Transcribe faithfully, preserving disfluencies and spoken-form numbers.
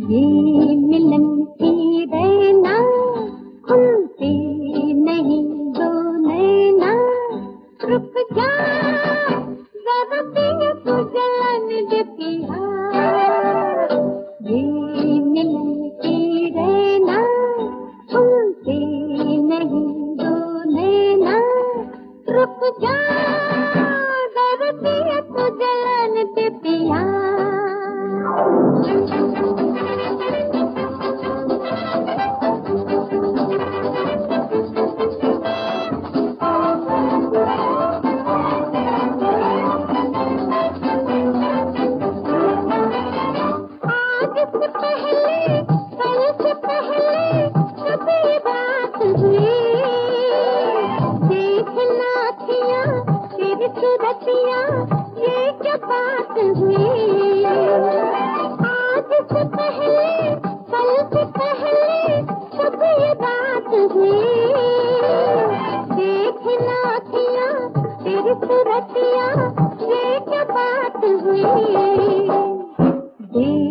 ये मिलन की रैना खुलती नहीं दो नैना, रुक जा जरा दिल को जलन दे पिया। ये मिलन की रैना खुलती नहीं दो नैना, रुक जा जरा दिल को जलन दे पिया। ये क्या बात हुई, आज से पहले कल से पहले सब ये बात हुई। देखना अखियाँ तेरी सूरतियाँ, ये क्या बात हुई।